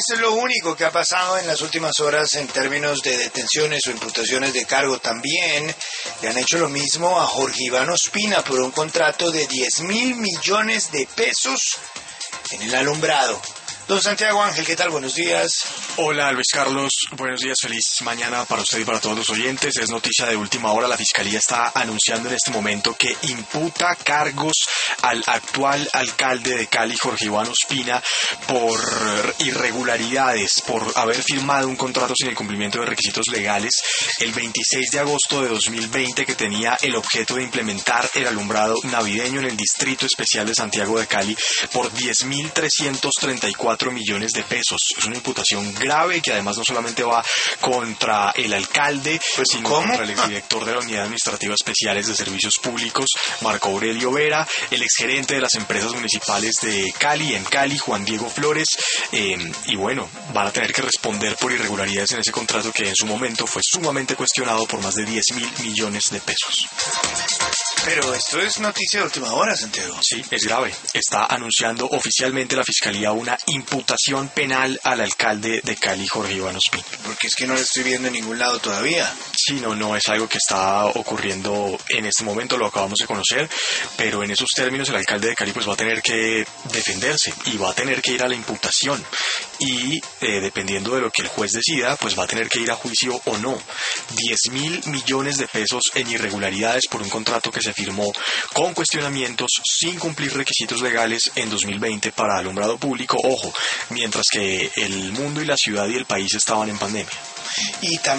es lo único que ha pasado en las últimas horas en términos de detenciones o imputaciones de cargo. También le han hecho lo mismo a Jorge Iván Ospina por un contrato de 10.000 millones de pesos en el alumbrado. Don Santiago Ángel, ¿qué tal? Buenos días. Hola Luis Carlos, buenos días, feliz mañana para usted y para todos los oyentes. Es noticia de última hora, la Fiscalía está anunciando en este momento que imputa cargos al actual alcalde de Cali, Jorge Iván Ospina, por irregularidades, por haber firmado un contrato sin el cumplimiento de requisitos legales el 26 de agosto de 2020 que tenía el objeto de implementar el alumbrado navideño en el Distrito Especial de Santiago de Cali por 10.334 millones de pesos. Es una imputación grave que además no solamente va contra el alcalde, sino contra el exdirector de la Unidad Administrativa Especiales de Servicios Públicos, Marco Aurelio Vera, el exgerente de las empresas municipales de Cali, Juan Diego Flores, y bueno, van a tener que responder por irregularidades en ese contrato que en su momento fue sumamente cuestionado por más de 10.000 millones de pesos. Pero esto es noticia de última hora, Santiago. Sí, es grave. Está anunciando oficialmente la Fiscalía una imputación penal al alcalde de Cali, Jorge Iván Ospina. Porque es que no lo estoy viendo en ningún lado todavía. Sí, no es algo que está ocurriendo en este momento, lo acabamos de conocer, pero en esos términos el alcalde de Cali pues va a tener que defenderse y va a tener que ir a la imputación y dependiendo de lo que el juez decida, pues va a tener que ir a juicio o no. 10.000 millones de pesos en irregularidades por un contrato que se firmó con cuestionamientos sin cumplir requisitos legales en 2020 para alumbrado público, ojo, mientras que el mundo y la ciudad y el país estaban en pandemia. Y también